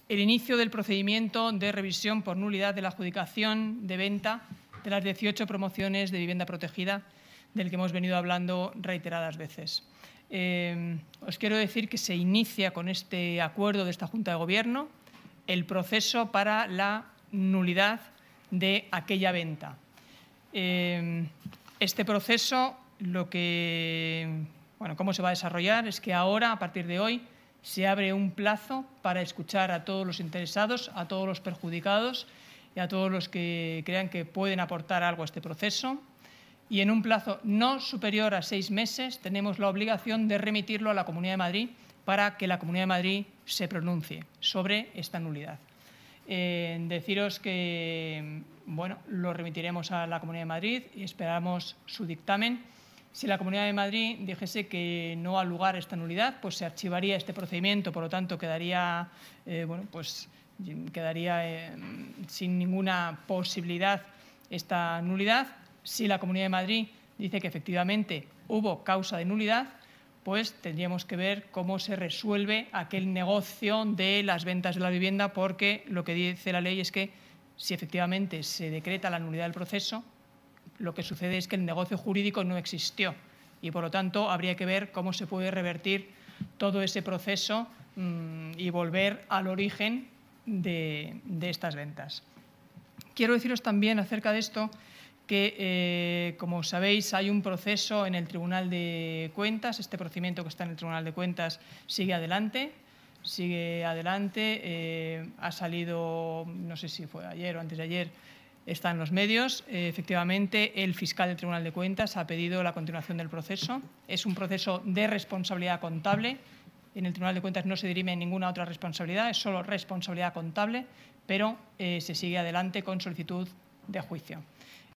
el inicio del procedimiento de revisión por nulidad de la adjudicación de venta de las 18 promociones de vivienda protegida del que hemos venido hablando reiteradas veces. Os quiero decir que se inicia con este acuerdo de esta Junta de Gobierno el proceso para la nulidad de aquella venta. Este proceso, cómo se va a desarrollar es que ahora, a partir de hoy, se abre un plazo para escuchar a todos los interesados, a todos los perjudicados y a todos los que crean que pueden aportar algo a este proceso. Y en un plazo no superior a 6 meses tenemos la obligación de remitirlo a la Comunidad de Madrid para que la Comunidad de Madrid se pronuncie sobre esta nulidad. Deciros que lo remitiremos a la Comunidad de Madrid y esperamos su dictamen. Si la Comunidad de Madrid dijese que no ha lugar esta nulidad, pues se archivaría este procedimiento, por lo tanto quedaría sin ninguna posibilidad esta nulidad. Si la Comunidad de Madrid dice que efectivamente hubo causa de nulidad, pues tendríamos que ver cómo se resuelve aquel negocio de las ventas de la vivienda, porque lo que dice la ley es que si efectivamente se decreta la nulidad del proceso, lo que sucede es que el negocio jurídico no existió y, por lo tanto, habría que ver cómo se puede revertir todo ese proceso y volver al origen de estas ventas. Quiero deciros también acerca de esto que, como sabéis, hay un proceso en el Tribunal de Cuentas. Este procedimiento que está en el Tribunal de Cuentas sigue adelante. Ha salido, no sé si fue ayer o antes de ayer, está en los medios. Efectivamente, el fiscal del Tribunal de Cuentas ha pedido la continuación del proceso. Es un proceso de responsabilidad contable. En el Tribunal de Cuentas no se dirime ninguna otra responsabilidad, es solo responsabilidad contable, pero se sigue adelante con solicitud de juicio.